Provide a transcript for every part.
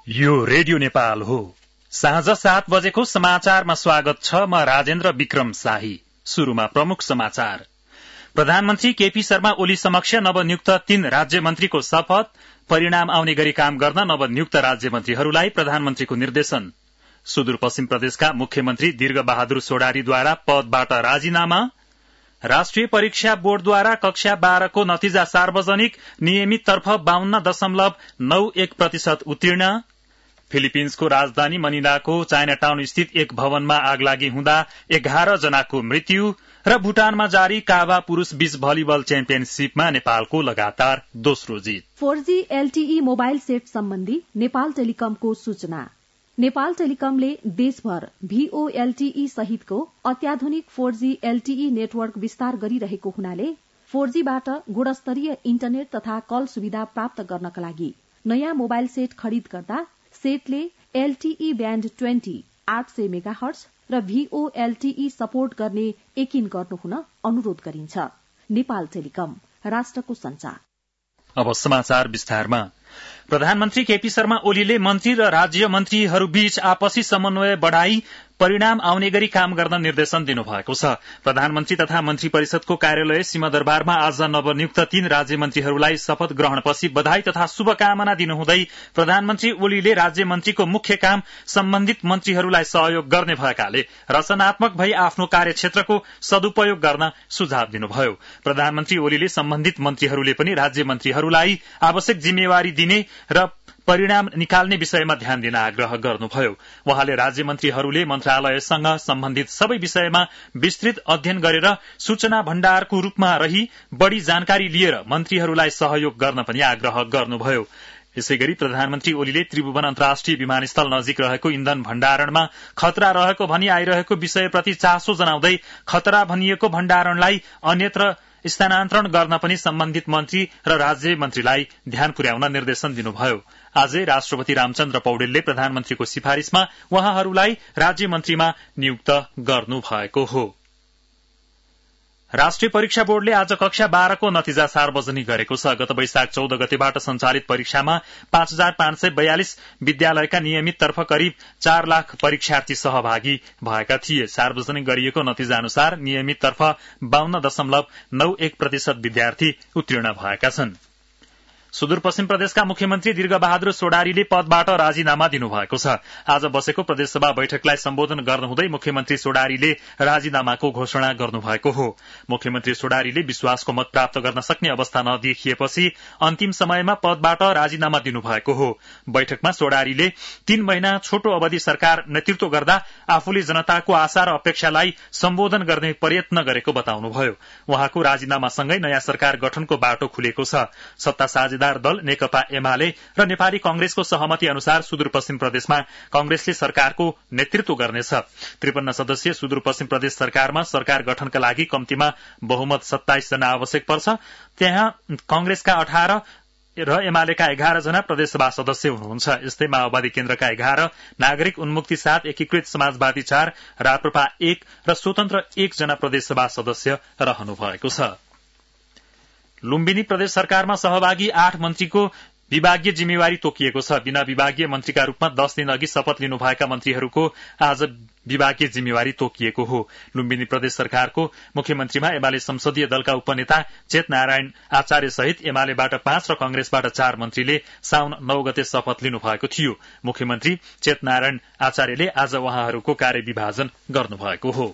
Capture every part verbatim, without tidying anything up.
यो रेडियो नेपाल हो। साँझ सात बजेको समाचारमा स्वागत छ। म राजेन्द्र विक्रम शाही। शुरूमा प्रमुख समाचार। प्रधानमन्त्री केपी शर्मा ओली समक्ष नवनियुक्त तीन राज्य मन्त्रीको शपथ, परिणाम आउने गरी काम गर्न नवनियुक्त राज्य मन्त्रीहरूलाई प्रधानमन्त्रीको निर्देशन। सुदूरपश्चिम प्रदेशका मुख्यमन्त्री दीर्घ बहादुर सोडारीद्वारा पदबाट राजीनामा। राष्ट्रिय परीक्षा बोर्डद्वारा कक्षा बाह्रको नतिजा सार्वजनिक, नियमित तर्फ बाहन्न दशमलव नौ एक प्रतिशत उत्तीर्ण। फिलिपिन्सको राजधानी मनिलाको चाइनाटाउन स्थित एक भवनमा आगलागी हुँदा एघार जनाको मृत्यु। र भूटानमा जारी काभा पुरूष बीच भलिबल च्याम्पियनशीपमा नेपालको लगातार दोस्रो जित। Four G LTE mobile set सम्बन्धी नेपाल टेलिकमको सूचना। नेपाल टेलिकमले देशभर भीओएलटीई सहितको अत्याधुनिक फोर जी एलटीई नेटवर्क विस्तार गरिरहेको हुनाले फोर जी बाट गुणस्तरीय इन्टरनेट तथा कल सुविधा प्राप्त गर्नका लागि नयाँ मोबाइल सेट खरिद गर्दा सेटले एलटीई ब्याण्ड ट्वेन्टी आठ सय मेगा हर्ट्ज र भीओएलटीई सपोर्ट गर्ने यकिन गर्नुहुन अनुरोध गरिन्छ। नेपाल टेलिकम, राष्ट्रको संचार। अब समाचार विस्तारमा। प्रधानमन्त्री केपी शर्मा ओलीले मन्त्री र राज्य मन्त्रीहरूबीच आपसी समन्वय बढ़ाई परिणाम आउने गरी काम गर्न निर्देशन दिनुभएको छ। प्रधानमन्त्री तथा मन्त्री परिषदको कार्यालय सिंहदरबारमा आज नवनियुक्त तीन राज्य मन्त्रीहरूलाई शपथ ग्रहणपछि बधाई तथा शुभकामना दिनुहुँदै प्रधानमन्त्री ओलीले राज्य मन्त्रीको मुख्य काम सम्बन्धित मन्त्रीहरूलाई सहयोग गर्ने भएकाले रचनात्मक भई आफ्नो कार्यक्षेत्रको सदुपयोग गर्न सुझाव दिनुभयो। प्रधानमन्त्री ओलीले सम्बन्धित मन्त्रीहरूले पनि राज्य मन्त्रीहरूलाई आवश्यक जिम्मेवारी दिने र परिणाम निकाल्ने विषयमा ध्यान दिन आग्रह गर्नुभयो। वहाँले राज्य मन्त्रीहरूले मन्त्रालयसँग सम्बन्धित सबै विषयमा विस्तृत अध्ययन गरेर सूचना भण्डारको रूपमा रही बढ़ी जानकारी लिएर मन्त्रीहरूलाई सहयोग गर्न पनि आग्रह गर्नुभयो। यसैगरी प्रधानमन्त्री ओलीले त्रिभुवन अन्तर्राष्ट्रिय विमानस्थल नजिक रहेको इन्धन भण्डारणमा खतरा रहेको भनी आइरहेको विषयप्रति चासो जनाउँदै खतरा भनिएको भण्डारणलाई अन्यत्र स्थानान्तरण गर्न पनि सम्बन्धित मन्त्री र राज्य मन्त्रीलाई ध्यान पुर्याउन निर्देशन दिनुभयो। आजै राष्ट्रपति रामचन्द्र पौडेलले प्रधानमन्त्रीको सिफारिशमा उहाँहरूलाई राज्य मन्त्रीमा नियुक्त गर्नु भएको हो। राष्ट्रिय परीक्षा बोर्डले आज कक्षा बाह्रको नतिजा सार्वजनिक गरेको छ। गत वैशाख चौध गतेबाट सञ्चालित परीक्षामा पाँच हजार पाँच सय बयालिस विद्यालयका नियमित तर्फ करिब चार लाख परीक्षार्थी सहभागी भएका थिए। सार्वजनिक गरिएको नतिजा अनुसार नियमित तर्फ बाहन्न दशमलव नौ एक प्रतिशत विद्यार्थी उत्तीर्ण भएका छन्। सुदूरपश्चिम प्रदेशका मुख्यमन्त्री दीर्घ बहादुर सोडारीले पदबाट राजीनामा दिनुभएको छ। आज बसेको प्रदेशसभा बैठकलाई सम्बोधन गर्नुहुँदै मुख्यमन्त्री सोडारीले राजीनामाको घोषणा गर्नुभएको हो। मुख्यमन्त्री सोडारीले विश्वासको मत प्राप्त गर्न सक्ने अवस्था नदेखिएपछि अन्तिम समयमा पदबाट राजीनामा दिनुभएको हो। बैठकमा सोडारीले तीन महिना छोटो अवधि सरकार नेतृत्व गर्दा आफूले जनताको आशा र अपेक्षालाई सम्बोधन गर्ने प्रयत्न गरेको बताउनुभयो। उहाँको राजीनामासँगै नयाँ सरकार गठनको बाटो खुलेको छ। सत्ता साझेदार दल नेकपा एमाले र नेपाली कांग्रेसको सहमति अनुसार सुदूरपश्चिम प्रदेशमा कांग्रेसले सरकारको नेतृत्व गर्नेछ। त्रिपन्न सदस्यीय सुदूरपश्चिम प्रदेश सरकारमा सरकार गठनका लागि कम्तीमा बहुमत सत्ताइस जना आवश्यक पर्छ। त्यहाँ कांग्रेसका अठार र एमालेका एघार जना प्रदेशसभा सदस्य हुनुहुन्छ। यस्तै माओवादी केन्द्रका एघार, नागरिक उन्मुक्ति सात, एकीकृत समाजवादी चार, राप्रपा एक र स्वतन्त्र एक जना प्रदेशसभा सदस्य रहनु भएको छ। लुम्बिनी प्रदेश सरकारमा सहभागी आठ मन्त्रीको विभागीय जिम्मेवारी तोकिएको छ। बिना विभागीय मन्त्रीका रूपमा दस दिन अघि शपथ लिनुभएका मन्त्रीहरूको आज विभागीय जिम्मेवारी तोकिएको हो। लुम्बिनी प्रदेश सरकारको मुख्यमन्त्रीमा एमाले संसदीय दलका उपनेता चेत नारायण आचार्य सहित एमालेबाट पाँच र कंग्रेसबाट चार मन्त्रीले साउन नौ गते शपथ लिनुभएको थियो। मुख्यमन्त्री चेत नारायण आचार्यले आज उहाँहरूको कार्यविभाजन गर्नुभएको हो।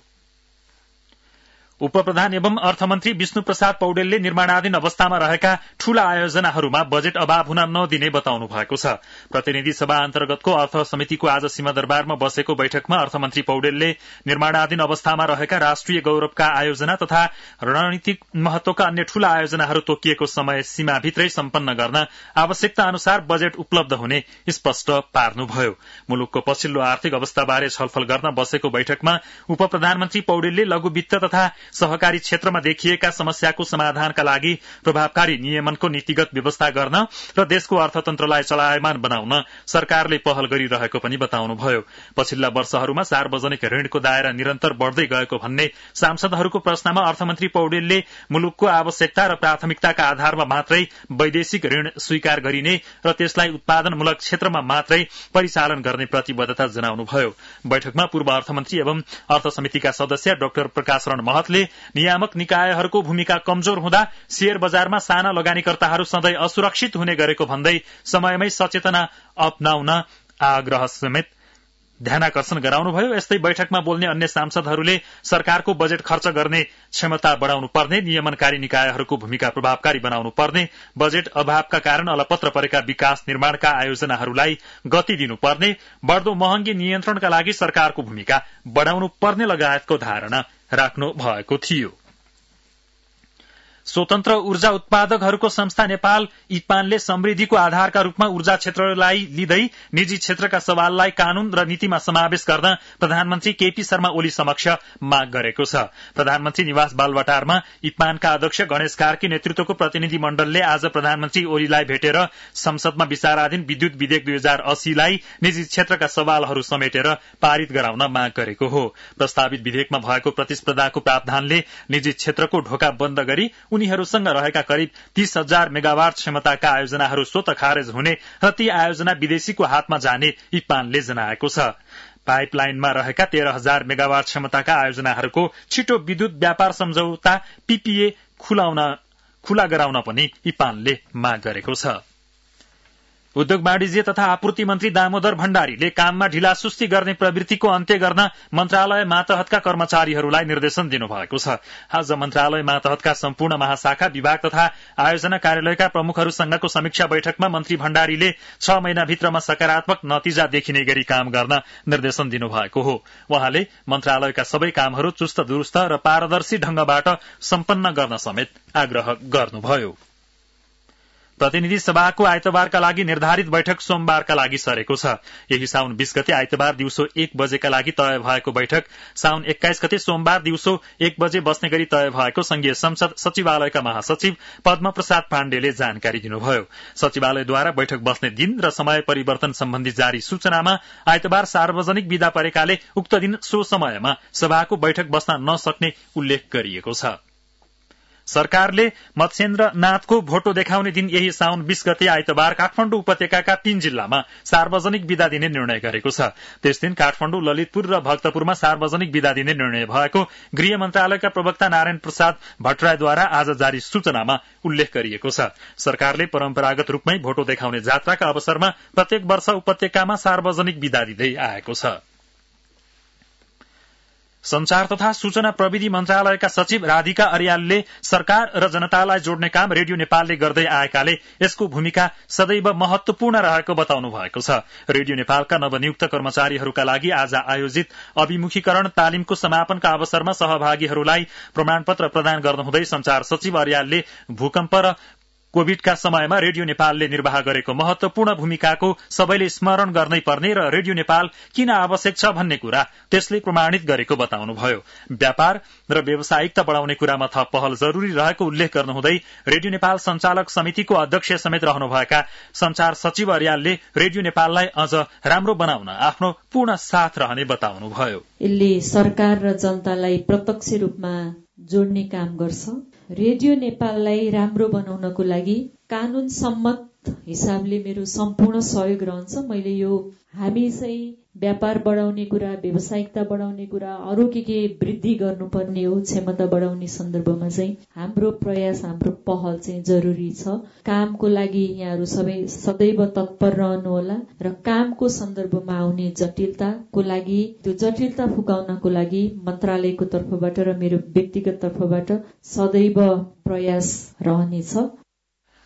उपप्रधान एवं अर्थमन्त्री विष्णु प्रसाद पौडेलले निर्माणाधीन अवस्थामा रहेका ठूला आयोजनाहरूमा बजेट अभाव हुन नदिने बताउनु भएको छ। प्रतिनिधि सभा अन्तर्गतको अर्थ समितिको आज सिंहदरबारमा बसेको बैठकमा अर्थमन्त्री पौडेलले निर्माणाधीन अवस्थामा रहेका राष्ट्रिय गौरवका आयोजना तथा रणनीतिक महत्वका अन्य ठूला आयोजनाहरू तोकिएको समय सीमाभित्रै सम्पन्न गर्न आवश्यकता अनुसार बजेट उपलब्ध हुने स्पष्ट पार्नुभयो। मुलुकको पछिल्लो आर्थिक अवस्थाबारे छलफल गर्न बसेको बैठकमा उपप्रधानमन्त्री पौडेलले लघु वित्त तथा सहकारी क्षेत्रमा देखिएका समस्याको समाधानका लागि प्रभावकारी नियमनको नीतिगत व्यवस्था गर्न र देशको अर्थतन्त्रलाई चलायमान बनाउन सरकारले पहल गरिरहेको पनि बताउनुभयो। पछिल्ला वर्षहरूमा सार्वजनिक ऋणको दायरा निरन्तर बढ़दै गएको भन्ने सांसदहरूको प्रश्नमा अर्थमन्त्री पौडेलले मुलुकको आवश्यकता र प्राथमिकताका आधारमा मात्रै वैदेशिक ऋण स्वीकार गरिने र त्यसलाई उत्पादनमूलक क्षेत्रमा मात्रै परिचालन गर्ने प्रतिबद्धता जनाउनुभयो। बैठकमा पूर्व अर्थमन्त्री एवं अर्थ समितिका सदस्य डाक्टर प्रकाश रण महतले नियामक निकायहरूको भूमिका कमजोर हुँदा शेयर बजारमा साना लगानीकर्ताहरू सधैँ असुरक्षित हुने गरेको भन्दै समयमै सचेतना अपनाउन आग्रह समेत ध्यानाकर्षण गराउनुभयो। यस्तै बैठकमा बोल्ने अन्य सांसदहरूले सरकारको बजेट खर्च गर्ने क्षमता बढ़ाउनु पर्ने, नियमनकारी निकायहरूको भूमिका प्रभावकारी बनाउनु पर्ने, बजेट अभावका कारण अलपत्र परेका विकास निर्माणका आयोजनाहरूलाई गति दिनुपर्ने, बढ़दो महँगी नियन्त्रणका लागि सरकारको भूमिका बढ़ाउनु पर्ने लगायतको धारणा राख्नु भएको थियो। स्वतन्त्र ऊर्जा उत्पादकहरूको संस्था नेपाल इपानले समृद्धिको आधारका रूपमा ऊर्जा क्षेत्रलाई लिँदै निजी क्षेत्रका सवाललाई कानून र नीतिमा समावेश गर्न प्रधानमन्त्री केपी शर्मा ओली समक्ष माग गरेको छ। प्रधानमन्त्री निवास बालवाटारमा इपानका अध्यक्ष गणेश कार्की नेतृत्वको प्रतिनिधि मण्डलले आज प्रधानमन्त्री ओलीलाई भेटेर संसदमा विचाराधीन विद्युत विधेयक दुई हजार अस्सीलाई निजी क्षेत्रका सवालहरू समेटेर पारित गराउन माग गरेको हो। प्रस्तावित विधेयकमा भएको प्रतिस्पर्धाको प्रावधानले निजी क्षेत्रको ढोका बन्द गरी उनीहरूसँग रहेका करिब तीस हजार मेगावाट क्षमताका आयोजनाहरू स्वत खारेज हुने र ती आयोजना विदेशीको हातमा जाने इपानले जनाएको छ। पाइपलाइनमा रहेका तेह्र हजार मेगावाट क्षमताका आयोजनाहरूको छिटो विद्युत व्यापार सम्झौता पीपीए खुला गराउन पनि इपानले माग गरेको छ। उद्योग वाणिज्य तथा आपूर्ति मन्त्री दामोदर भण्डारीले काममा ढिलासुस्ती गर्ने प्रवृत्तिको अन्त्य गर्न मन्त्रालय मातहतका कर्मचारीहरूलाई निर्देशन दिनुभएको छ। आज मन्त्रालय मातहतका सम्पूर्ण महाशाखा विभाग तथा आयोजना कार्यालयका प्रमुखहरूसँगको समीक्षा बैठकमा मन्त्री भण्डारीले छ महिनाभित्रमा सकारात्मक नतिजा देखिने गरी काम गर्न निर्देशन दिनुभएको हो। वहाँले मन्त्रालयका सबै कामहरू चुस्त दुरूस्त र पारदर्शी ढंगबाट सम्पन्न गर्न समेत आग्रह गर्नुभयो। प्रतिनिधि सभाको आइतबारका लागि निर्धारित बैठक सोमबारका लागि सरेको छ। यही साउन बीस गते आइतबार दिउँसो एक बजेका लागि तय भएको बैठक साउन एक्काइस गते सोमबार दिउँसो एक बजे बस्ने गरी तय भएको संघीय संसद सचिवालयका महासचिव पद्म प्रसाद पाण्डेले जानकारी दिनुभयो। सचिवालयद्वारा बैठक बस्ने दिन र समय परिवर्तन सम्बन्धी जारी सूचनामा आइतबार सार्वजनिक विदा परेकाले उक्त दिन सो समयमा सभाको बैठक बस्न नसक्ने उल्लेख गरिएको छ। सरकारले मत्स्येन्द्रनाथको भोटो देखाउने दिन यही साउन बीस गते आइतबार काठमाडौँ उपत्यकाका तीन जिल्लामा सार्वजनिक विदा दिने निर्णय गरेको छ। त्यस दिन काठमाडौँ, ललितपुर र भक्तपुरमा सार्वजनिक विदा दिने निर्णय भएको गृह मन्त्रालयका प्रवक्ता नारायण प्रसाद भट्टराईद्वारा आज जारी सूचनामा उल्लेख गरिएको छ। सरकारले परम्परागत रूपमै भोटो देखाउने जात्राका अवसरमा प्रत्येक वर्ष उपत्यकामा सार्वजनिक विदा दिँदै आएको छ। संचार तथा सूचना प्रविधि मन्त्रालयका सचिव राधिका अर्यालले सरकार र जनतालाई जोड्ने काम रेडियो नेपालले गर्दै आएकाले यसको भूमिका सदैव महत्वपूर्ण रहेको बताउनु भएको छ। रेडियो नेपालका नवनियुक्त कर्मचारीहरूका लागि आज आयोजित अभिमुखीकरण तालिमको समापनका अवसरमा सहभागीहरूलाई प्रमाणपत्र प्रदान गर्नुहुँदै संचार सचिव अर्यालले भूकम्प र कोविडका समयमा रेडियो नेपालले निर्वाह गरेको महत्वपूर्ण भूमिकाको सबैले स्मरण गर्नै पर्ने र रेडियो नेपाल किन आवश्यक छ भन्ने कुरा त्यसले प्रमाणित गरेको बताउनुभयो। व्यापार र व्यावसायिकता बढ़ाउने कुरामा थप पहल जरूरी रहेको उल्लेख गर्नुहुँदै रेडियो नेपाल संचालक समितिको अध्यक्ष समेत रहनुभएका संचार सचिव अर्यालले रेडियो नेपाललाई अझ राम्रो बनाउन आफ्नो पूर्ण साथ रहने बताउनुभयो। यसले सरकार र जनतालाई प्रत्यक्ष रूपमा जोड्ने काम गर्छ। रेडियो नेपाललाई राम्रो बनाउनको लागि कानून सम्मत हिसाबले मेरो सम्पूर्ण सहयोग रहन्छ। मैले यो हामी चाहिँ व्यापार बढ़ाउने कुरा, व्यावसायिकता बढ़ाउने कुरा, अरू के के वृद्धि गर्नुपर्ने हो, क्षमता बढ़ाउने सन्दर्भमा चाहिँ हाम्रो प्रयास, हाम्रो पहल चाहिँ जरूरी छ। कामको लागि यहाँहरू सबै सदैव तत्पर रहनुहोला र कामको सन्दर्भमा आउने जटिलताको लागि, त्यो जटिलता फुकाउनको लागि मन्त्रालयको तर्फबाट र मेरो व्यक्तिगत तर्फबाट सदैव प्रयास रहनेछ।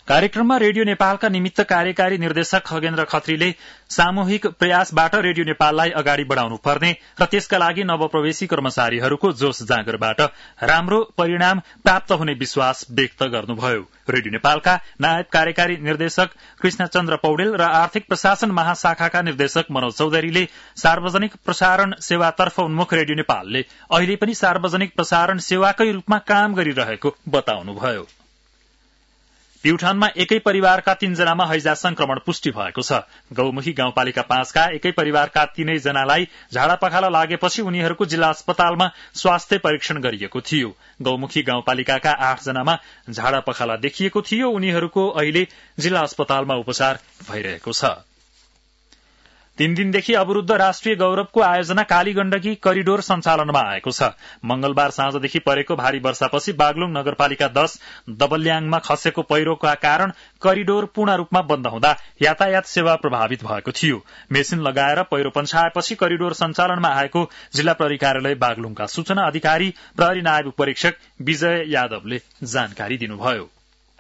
कार्यक्रममा रेडियो नेपालका निमित्त कार्यकारी निर्देशक खगेन्द्र खत्रीले सामूहिक प्रयासबाट रेडियो नेपाललाई अगाडि बढ़ाउनु पर्ने र त्यसका लागि नवप्रवेशी कर्मचारीहरूको जोश जाँगरबाट राम्रो परिणाम प्राप्त हुने विश्वास व्यक्त गर्नुभयो। रेडियो नेपालका नायब कार्यकारी निर्देशक कृष्णचन्द्र पौडेल र आर्थिक प्रशासन महाशाखाका निर्देशक मनोज चौधरीले सार्वजनिक प्रसारण सेवातर्फ उन्मुख रेडियो नेपालले अहिले पनि सार्वजनिक प्रसारण सेवाकै रूपमा काम गरिरहेको बताउनुभयो। प्युठानमा एकै परिवारका तीनजनामा हैजा संक्रमण पुष्टि भएको छ। गौमुखी गाउँपालिका पाँचका एकै परिवारका तीनै जनालाई झाडा पखाला लागेपछि उनीहरूको जिल्ला अस्पतालमा स्वास्थ्य परीक्षण गरिएको थियो। गौमुखी गाउँपालिकाका आठ जनामा झाडा पखाला देखिएको थियो। उनीहरूको अहिले जिल्ला अस्पतालमा उपचार भइरहेको छ। तीन दिनदेखि अवरूद्ध राष्ट्रिय गौरवको आयोजना काली गण्डकी करिडोर सञ्चालनमा आएको छ। मंगलबार साँझदेखि परेको भारी वर्षापछि बागलुङ नगरपालिका दश दबल्याङमा खसेको पहिरोका कारण करिडोर पूर्ण रूपमा बन्द हुँदा यातायात सेवा प्रभावित भएको थियो। मेसिन लगाएर पहिरो पन्छाएपछि करिडोर सञ्चालनमा आएको जिल्ला प्रहरी कार्यालय बागलुङका सूचना अधिकारी प्रहरी नायब उपरीक्षक विजय यादवले जानकारी दिनुभयो।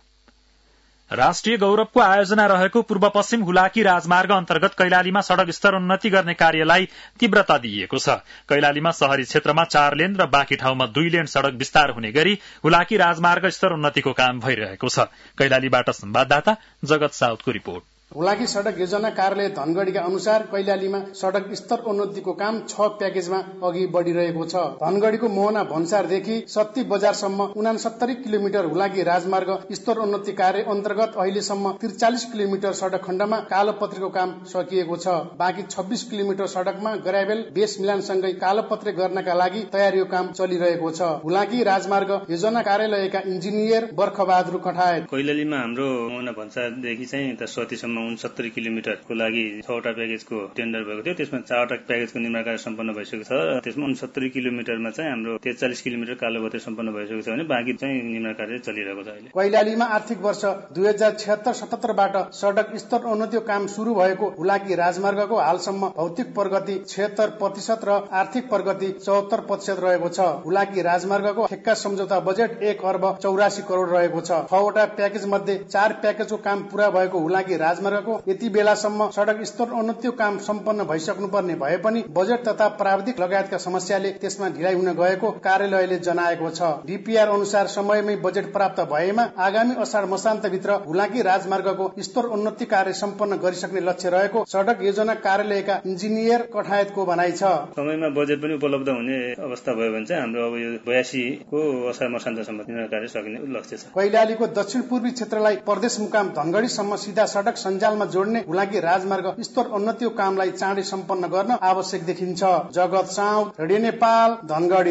राष्ट्रिय गौरवको आयोजना रहेको पूर्व पश्चिम हुलाकी राजमार्ग अन्तर्गत कैलालीमा सड़क स्तर उन्नति गर्ने कार्यलाई तीव्रता दिइएको छ। कैलालीमा शहरी क्षेत्रमा चार लेन र बाँकी ठाउँमा दुई लेन सड़क विस्तार हुने गरी हुलाकी राजमार्ग स्तर उन्नतिको काम भइरहेको छ। कैलालीबाट संवाददाता जगत साउदको रिपोर्ट। हुलाकी सड़क योजना कार्यालय धनगढ़ीका अनुसार कैलालीमा सड़क स्तर उन्नतिको काम छ प्याकेजमा अघि बढ़िरहेको छ। धनगढ़ीको मोहना भन्सारदेखि सत्ती बजारसम्म उनासत्तरी किलोमिटर हुलाकी राजमार्ग स्तर उन्नति कार्य अन्तर्गत अहिलेसम्म त्रिचालिस किलोमिटर सड़क खण्डमा कालोपत्रेको काम सकिएको छ। बाँकी छब्बीस किलोमिटर सड़कमा ग्राभेल बेस मिलानसँगै कालोपत्रे गर्नका लागि तयारीको काम चलिरहेको छ। हुलाकी राजमार्ग योजना कार्यालयका इन्जिनियर बर्खबहादुर कठायत कैलालीमा हाम्रो मोहना भन्सारदेखि चाहिँ सतीसम्म उनसत्तरी किलोमिटरको लागि छवटा प्याकेजको टेन्डर भएको थियो। त्यसमा चारवटा प्याकेजको निर्माण कार्य सम्पन्न भइसकेको छ। त्यसमा उनसत्तरी किलोमिटरमा चाहिँ हाम्रो त्रिचालिस किलोमिटर कालोपत्रे सम्पन्न भइसकेको छ भने बाँकी चाहिँ निर्माण कार्य चलिरहेको छ। अहिले कैलालीमा आर्थिक वर्ष दुई हजार छिहत्तर सतहत्तरबाट सड़क स्तर उन्नतिको काम शुरू भएको हुलाकी राजमार्गको हालसम्म भौतिक प्रगति छिहत्तर प्रतिशत र आर्थिक प्रगति चौहत्तर प्रतिशत रहेको छ। हुलाकी राजमार्गको ठेक्का सम्झौता बजेट एक अर्ब चौरासी करोड़ रहेको छ। छवटा प्याकेज मध्ये चार प्याकेजको काम पूरा भएको हुलाकी राजमार्ग यति बेलासम्म सड़क स्तर उन्नतिको काम सम्पन्न भइसक्नुपर्ने भए पनि बजेट तथा प्राविधिक लगायतका समस्याले त्यसमा ढिलाइ हुन गएको कार्यालयले जनाएको छ। डीपीआर अनुसार समयमै बजेट प्राप्त भएमा आगामी असाढ मसान्तभित्र हुलाकी राजमार्गको स्तर उन्नति कार्य सम्पन्न गरिसक्ने लक्ष्य रहेको सड़क योजना कार्यालयका इन्जिनियर कठायतको भनाइ छ। समयमा बजेट पनि उपलब्ध हुने अवस्था भयो भने चाहिँ हाम्रो अब यो बयासी को असाढ मसान्तसम्म निर्माण कार्य सकिने लक्ष्य छ। कैलालीको दक्षिण पूर्वी क्षेत्रलाई प्रदेश मुकाम धनगढ़ीसम्म सीधा सड़क सञ्जालमा जोड्ने हुलाकी राजमार्ग स्तर उन्नतिको कामलाई चाँडै सम्पन्न गर्न आवश्यक देखिन्छ। जगत साउद, रेडियो नेपाल, धनगढ़ी।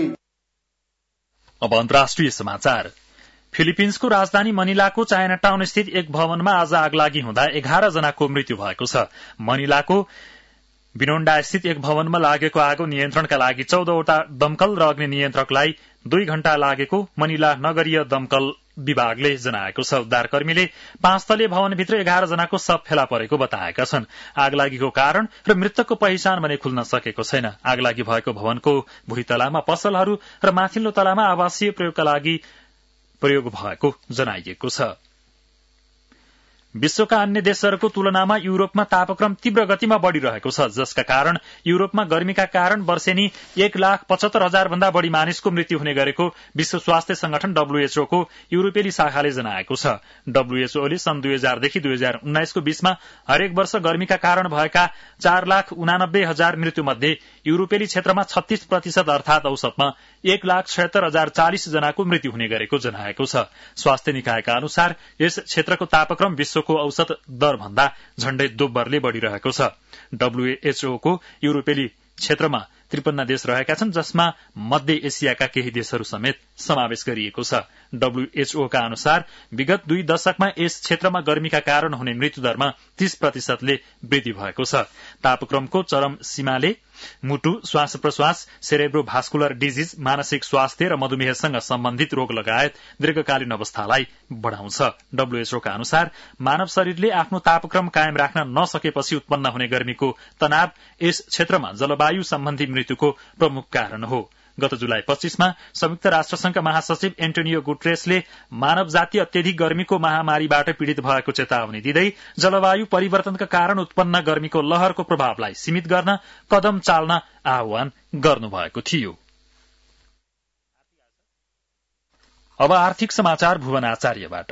अब अन्तर्राष्ट्रिय समाचार। फिलिपिन्सको राजधानी मनिलाको चाइनाटाउन स्थित एक भवनमा आज आगलागी हुँदा एघार जनाको मृत्यु भएको छ। मनिलाको बिनोन्डा स्थित एक भवनमा लागेको आगो नियन्त्रणका लागि चौधवटा दमकल र अग्नि नियन्त्रकलाई दुई घण्टा लागेको मनिला नगरीय दमकल विभागले जनाएको छ। उद्धारकर्मीले पाँच तले भवनभित्र एघार जनाको शव फेला परेको बताएका छन्। आगलागीको कारण र मृतकको पहिचान भने खुल्न सकेको छैन। आगलागी भएको भवनको भुइँतलामा पसलहरू र माथिल्लो तलामा आवासीय प्रयोगका लागि प्रयोग भएको जनाइएको छ। विश्वका अन्य देशहरूको तुलनामा युरोपमा तापक्रम तीव्र गतिमा बढ़िरहेको छ, जसका कारण युरोपमा गर्मीका कारण वर्षेनी एक लाख पचहत्तर हजार भन्दा बढ़ी मानिसको मृत्यु हुने गरेको विश्व स्वास्थ्य संगठन डब्ल्यूएचओ को युरोपेली शाखाले जनाएको छ। डब्ल्यूएचओले सन् दुई हजारदेखि दुई हजार उन्नाइसको बीचमा हरेक वर्ष गर्मीका कारण भएका चार लाख उनानब्बे हजार मृत्यु मध्ये युरोपेली क्षेत्रमा छत्तीस प्रतिशत अर्थात औसतमा एक लाख छयत्तर हजार चालिस जनाको मृत्यु हुने गरेको जनाएको छ। स्वास्थ्य निकायका अनुसार यस क्षेत्रको तापक्रम विश्वको औसत दर भन्दा झण्डै दोब्बरले बढ़िरहेको छ। डब्ल्यूएचओ को युरोपेली क्षेत्रमा त्रिपन्न देश रहेका छन्, जसमा मध्य एसियाका केही देशहरू समेत समावेश गरिएको छ। डब्ल्यूएचओ का अनुसार विगत दुई दशकमा यस क्षेत्रमा गर्मीका कारण हुने मृत्युदरमा तीस प्रतिशतले वृद्धि भएको छ। तापक्रमको चरम सीमाले मुटु, श्वास प्रश्वास, सेरेब्रो भास्कुलर डिजिज, मानसिक स्वास्थ्य र मधुमेहसँग सम्बन्धित रोग लगायत दीर्घकालीन अवस्थालाई बढ़ाउँछ। डब्ल्यूएचओ का अनुसार मानव शरीरले आफ्नो तापक्रम कायम राख्न नसकेपछि उत्पन्न हुने गर्मीको तनाव यस क्षेत्रमा जलवायु सम्बन्धी मृत्युको प्रमुख कारण हो। गत जुलाई पच्चीसमा संयुक्त राष्ट्रसंघका महासचिव एन्टोनियो गुटेरेसले मानव जाति अत्यधिक गर्मीको महामारीबाट पीड़ित भएको चेतावनी दिँदै जलवायु परिवर्तनका कारण उत्पन्न गर्मीको लहरको प्रभावलाई सीमित गर्न कदम चाल्न आह्वान गर्नुभएको थियो। अब आर्थिक समाचार भुवन आचार्यबाट।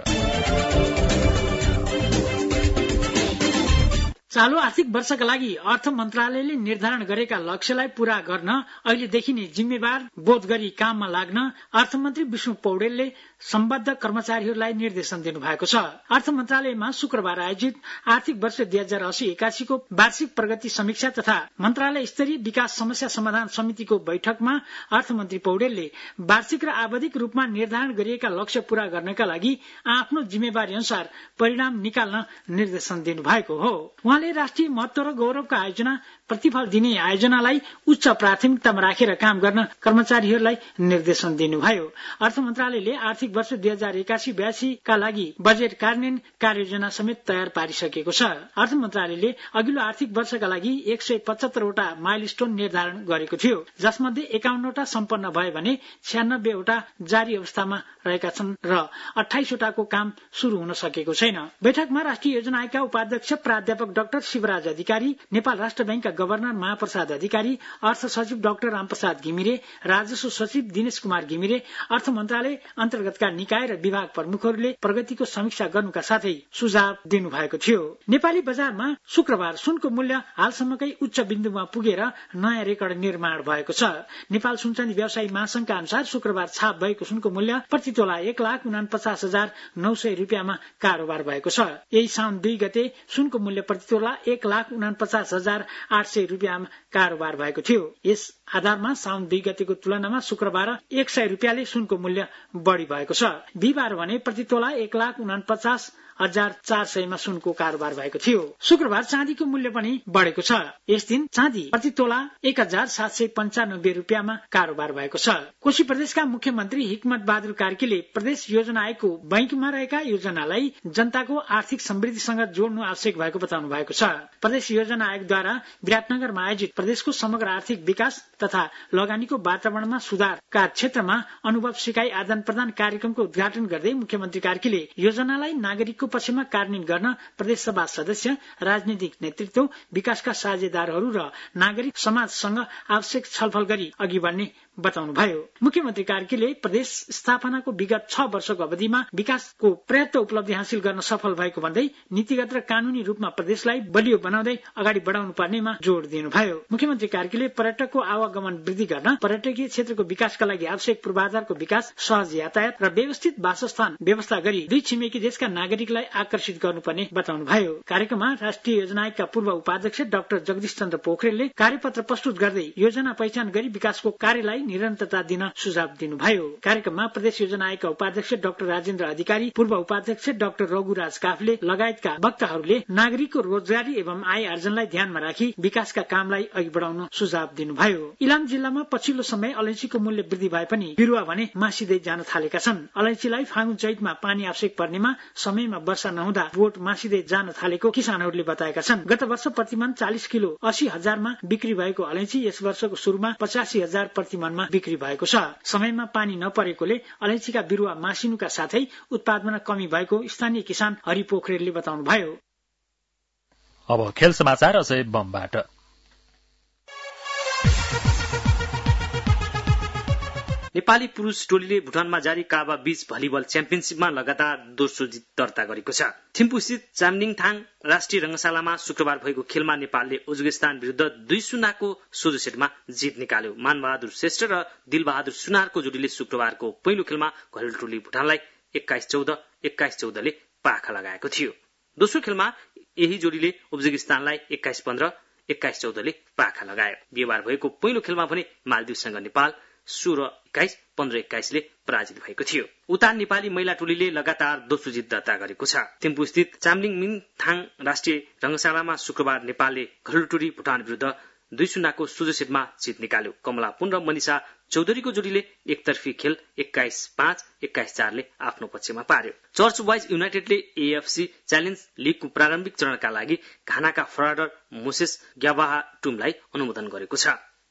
चालू आर्थिक वर्षका लागि अर्थ मन्त्रालयले निर्धारण गरेका लक्ष्यलाई पूरा गर्न अहिलेदेखि नै जिम्मेवार बोध गरी काममा लाग्न अर्थमन्त्री विष्णु पौडेलले सम्बद्ध कर्मचारीहरूलाई निर्देशन दिनुभएको छ। अर्थ मन्त्रालयमा शुक्रबार आयोजित आर्थिक वर्ष दुई हजार अस्सी एकासीको वार्षिक प्रगति समीक्षा तथा मन्त्रालय स्तरीय विकास समस्या समाधान समितिको बैठकमा अर्थमन्त्री पौडेलले वार्षिक र आवधिक रूपमा निर्धारण गरिएका लक्ष्य पूरा गर्नका लागि आफ्नो जिम्मेवारी अनुसार परिणाम निकाल्न निर्देशन दिनुभएको हो। उहाँले राष्ट्रिय महत्व र गौरवका आयोजना प्रतिफल दिने आयोजनालाई उच्च प्राथमिकतामा राखेर काम गर्न कर्मचारीहरूलाई निर्देशन दिनुभयो। अर्थ मन्त्रालयले आर्थिक वर्ष दुई हजार एकासी बयासीका लागि बजेट कार्यान्वयन कार्ययोजना समेत तयार पारिसकेको छ। अर्थ मन्त्रालयले अघिल्लो आर्थिक वर्षका लागि एक सय पचहत्तरवटा माइलस्टोन निर्धारण गरेको थियो, जसमध्ये एकाउन्नवटा सम्पन्न भयो भने छ्यानब्बेवटा जारी अवस्थामा रहेका छन् र अठाइसवटाको काम शुरू हुन सकेको छैन। बैठकमा राष्ट्रिय योजना आयोगका उपाध्यक्ष प्राध्यापक डाक्टर शिवराज अधिकारी, नेपाल राष्ट्र बैंकका गभर्नर महाप्रसाद अधिकारी, अर्थ सचिव डाक्टर रामप्रसाद घिमिरे, राजस्व सचिव दिनेश कुमार घिमिरे, अर्थ मन्त्रालय अन्तर्गतका निकाय र विभाग प्रमुखहरूले प्रगतिको समीक्षा गर्नुका साथै सुझाव दिनुभएको थियो। नेपाली बजारमा शुक्रबार सुनको मूल्य हालसम्मकै उच्च बिन्दुमा पुगेर नयाँ रेकर्ड निर्माण भएको छ। नेपाल सुनचाँदी व्यवसायी महासंघका अनुसार शुक्रबार छाप भएको सुनको मूल्य प्रति तोला एक लाख उनापचास हजार नौ सय रुपियाँमा कारोबार भएको छ। यही साउन दुई गते सुनको मूल्य प्रति तोला एक लाख उनापचास हजार आठ सय रुपियाँमा कारोबार भएको थियो। यस आधारमा साउन दुई गतेको तुलनामा शुक्रबार एक सय रुपियाँले सुनको मूल्य बढ़ी भएको छ। बिहिबार भने प्रति तोला एक लाख उनापचास हजार चार सयमा सुनको कारोबार भएको थियो। शुक्रबार चाँदीको मूल्य पनि बढ़ेको छ। यस दिन चाँदी प्रति तोला एक हजार सात सय पञ्चानब्बे रुपियाँमा कारोबार भएको छ। कोशी प्रदेशका मुख्यमन्त्री हिक्मत बहादुर कार्कीले प्रदेश योजना आयोगको बैंकमा रहेका योजनालाई जनताको आर्थिक समृद्धिसँग जोड्नु आवश्यक भएको बताउनु भएको छ। प्रदेश योजना आयोगद्वारा विराटनगरमा आयोजित प्रदेशको समग्र आर्थिक विकास तथा लगानीको वातावरणमा सुधारका क्षेत्रमा अनुभव सिकाई आदान प्रदान कार्यक्रमको उद्घाटन गर्दै मुख्यमन्त्री कार्कीले योजनालाई नागरिकको पक्षमा कार्यान्वयन गर्न प्रदेश सभा सदस्य, राजनीतिक नेतृत्व, विकासका साझेदारहरू र नागरिक समाजसँग आवश्यक छलफल गरी अघि बढ्ने बताउनुभयो। मुख्यमन्त्री कार्कीले प्रदेश स्थापनाको विगत छ वर्षको अवधिमा विकासको पर्याप्त उपलब्धि हासिल गर्न सफल भएको भन्दै नीतिगत र कानूनी रूपमा प्रदेशलाई बलियो बनाउँदै अगाडि बढाउनु पर्नेमा जोड़ दिनुभयो। मुख्यमन्त्री कार्कीले पर्यटकको आवागमन वृद्धि गर्न, पर्यटकीय क्षेत्रको विकासका लागि आवश्यक पूर्वाधारको विकास, सहज यातायात र व्यवस्थित वासस्थान व्यवस्था गरी दुई छिमेकी देशका नागरिकलाई आकर्षित गर्नुपर्ने बताउनुभयो। कार्यक्रममा राष्ट्रिय योजना आयोगका पूर्व उपाध्यक्ष डाक्टर जगदीश चन्द्र पोखरेलले कार्यपत्र प्रस्तुत गर्दै योजना पहिचान गरी विकासको कार्यलाई निरन्तरता दिन सुझाव दिनुभयो। कार्यक्रममा प्रदेश योजना आयोगका उपाध्यक्ष डाक्टर राजेन्द्र अधिकारी, पूर्व उपाध्यक्ष डाक्टर रघुराज काफले लगायतका वक्ताहरूले नागरिकको रोजगारी एवं आय आर्जनलाई ध्यानमा राखी विकासका कामलाई अघि बढाउन सुझाव दिनुभयो। इलाम जिल्लामा पछिल्लो समय अलैँचीको मूल्य वृद्धि भए पनि बिरुवा भने मासिँदै जान थालेका छन्। अलैँचीलाई फागुन चैतमा पानी आवश्यक पर्नेमा समयमा वर्षा नहुँदा बोट मासिँदै जान थालेको किसानहरूले बताएका छन्। गत वर्ष प्रतिमन चालिस किलो अस्सी हजारमा बिक्री भएको अलैँची यस वर्षको सुरुमा पचासी हजार प्रतिमनमा बिक्री भएको छ। समयमा पानी नपरेकोले अलैँचीका बिरुवा मासिनुका साथै उत्पादनमा कमी भएको स्थानीय किसान हरि पोखरेलले बताउनुभयो। अब खेल समाचार अझै बमबाट। नेपाली पुरूष टोलीले भुटानमा जारी काबा बीच भलिबल च्याम्पियनशीपमा लगातार दोस्रो जित दर्ता गरेको छ। थिम्पूस्थित चामलिङथाङ राष्ट्रिय रंगशालामा शुक्रबार भएको खेलमा नेपालले उज्बेकिस्तान विरुद्ध दुई शून्यको सोझो सेटमा जित निकाल्यो। मानबहादुर श्रेष्ठ र दिलबहादुर सुनारको जोडीले शुक्रबारको पहिलो खेलमा घरेलु टोली भुटानलाई एक्काइस चौध एक्काइस चौधले पाखा लगाएको थियो। दोस्रो खेलमा यही जोडीले उज्बेकिस्तानलाई एक्काइस पन्ध्र एक्काइस चौधले पाखा लगायो। बिहिबार भएको पहिलो खेलमा भने मालदिवसँग नेपाल सोह्र एक्काइस पन्ध्र एक्काइसले पराजित भएको थियो। उता नेपाली महिला टोलीले लगातार दोस्रो जित दर्ता गरेको छ। थिम्पू स्थित चामलिङथाङ राष्ट्रिय रंगशालामा शुक्रबार नेपालले घरेलु टोली भुटान विरुद्ध दुई शून्यको सोझो सेटमा जित निकाल्यो। कमला पुन र मनिषा चौधरीको जोडीले एकतर्फी खेल एक्काइस पाँच एक्काइस चारले आफ्नो पक्षमा पार्यो। चर्च बोइज युनाइटेडले एएफसी च्यालेन्ज लिगको प्रारम्भिक चरणका लागि घानाका फरवार्डर मोसेस ग्याबाहा टुमलाई अनुमोदन गरेको छ।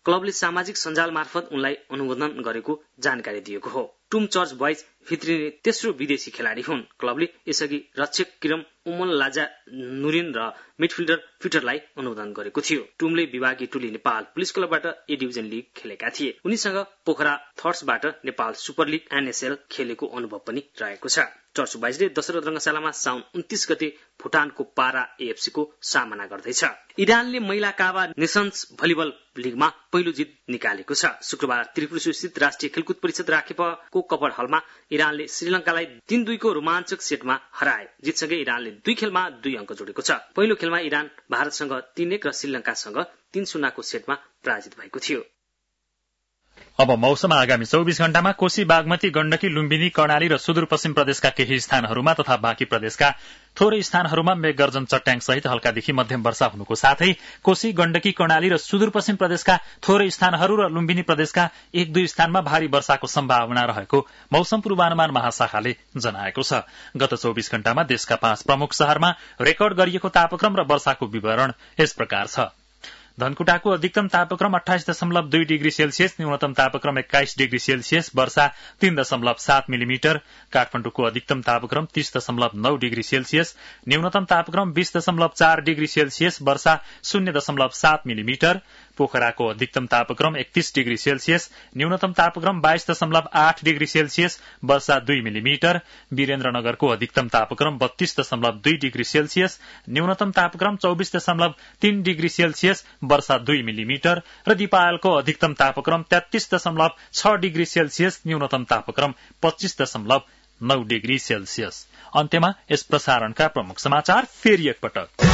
क्लबले सामाजिक सञ्जाल मार्फत उनलाई अनुमोदन गरेको जानकारी दिएको हो। टुम चर्च बोइज भित्रिने तेस्रो विदेशी खेलाडी हुन्। क्लबले यसअघि रक्षक किरम उमल लाजा नुरिन र मिडफिल्डर फिटरलाई अनुमोदन गरेको थियो। टुमले विभागीय टोली नेपाल पुलिस क्लबबाट ए डिभिजन लिग खेलेका थिए। उनीसँग पोखरा थर्सबाट नेपाल सुपर लिग एनएसएल खेलेको अनुभव पनि रहेको छ। चर्च बोइजले दशरथ रंगशालामा साउन उन्तीस गते भुटानको पारा एएफसी को सामना गर्दैछ। इरानले महिला काबा नेशन्स भलिबल लिगमा पहिलो जित निकालेको छ। शुक्रबार त्रिपुरा स्थित राष्ट्रिय खेलकुद परिषद राखेपको कपर हलमा इरानले श्रीलंकालाई तीन दुई को रोमाञ्चक सेटमा हराए। जितसँगै इरानले दुई खेलमा दुई अंक जोडेको छ। पहिलो खेलमा इरान भारतसँग तीन एक र श्रीलंकासँग तीन शून्यको सेटमा पराजित भएको थियो। अब मौसम। आगामी चौबीस घण्टामा कोशी बागमती गण्डकी लुम्बिनी कर्णाली र सुदूरपश्चिम प्रदेशका केही स्थानहरूमा तथा बाँकी प्रदेशका थोरै स्थानहरूमा मेघगर्जन चट्याङ सहित हल्कादेखि मध्यम वर्षा हुनुको साथै कोशी गण्डकी कर्णाली र सुदूरपश्चिम प्रदेशका थोरै स्थानहरू र लुम्बिनी प्रदेशका एक दुई स्थानमा भारी वर्षाको सम्भावना रहेको मौसम पूर्वानुमान महाशाखाले जनाएको छ। गत चौबीस घण्टामा देशका पाँच प्रमुख शहरमा रेकर्ड गरिएको तापक्रम र वर्षाको विवरण यस प्रकार छ। धनकुटाको अधिकतम तापक्रम अठाइस दशमलव दुई डिग्री सेल्सियस, न्यूनतम तापक्रम एक्काइस डिग्री सेल्सियस, वर्षा तीन दशमलव सात मिलिमिटर। काठमाडौँको अधिकतम तापक्रम तीस दशमलव नौ डिग्री सेल्सियस, न्यूनतम तापक्रम बीस दशमलव चार डिग्री सेल्सियस, वर्षा शून्य दशमलव सात मिलिमिटर। पोखराको अधिकतम तापक्रम एकतीस डिग्री सेल्सियस, न्यूनतम तापक्रम बाइस दशमलव आठ डिग्री सेल्सियस, वर्षा दुई मिलिमिटर। वीरेन्द्रनगरको अधिकतम तापक्रम बत्तीस दशमलव दुई डिग्री सेल्सियस, न्यूनतम तापक्रम चौबीस दशमलव तीन डिग्री सेल्सियस, वर्षा दुई मिलिमिटर। र दिपायलको अधिकतम तापक्रम तेत्तीस दशमलव छ डिग्री सेल्सियस, न्यूनतम तापक्रम पच्चीस दशमलव नौ डिग्री सेल्सियस। अन्त्यमा यस प्रसारणका प्रमुख समाचार फेरि एकपटक।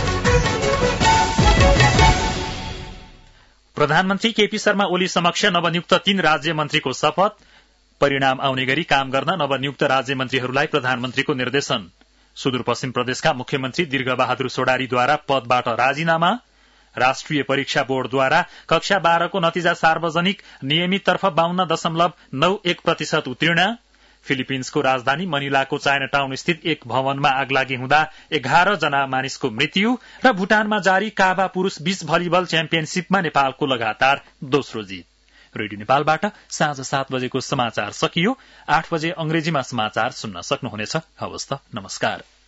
प्रधानमन्त्री केपी शर्मा ओली समक्ष नवनियुक्त तीन राज्य मन्त्रीको शपथ। परिणाम आउने गरी काम गर्न नवनियुक्त राज्य मन्त्रीहरूलाई प्रधानमन्त्रीको निर्देशन। सुदूरपश्चिम प्रदेशका मुख्यमन्त्री दीर्घबहादुर सोडारीद्वारा पदबाट राजीनामा। राष्ट्रिय परीक्षा बोर्डद्वारा कक्षा बाह्रको नतिजा सार्वजनिक, नियमिततर्फ बाहन्न दशमलव नौ एक प्रतिशत उत्तीर्ण। फिलिपिन्सको राजधानी मनिलाको चाइनाटाउन स्थित एक भवनमा आगलागी हुँदा एघार जना मानिसको मृत्यु। र भुटानमा जारी काबा पुरूष बीच भलिबल च्याम्पियनशीपमा नेपालको लगातार दोस्रो जित। रेडियो नेपालबाट साँझ सात बजेको समाचार सकियो। आठ बजे अंग्रेजीमा समाचार सुन्न सक्नुहुनेछ। हवस् त, नमस्कार।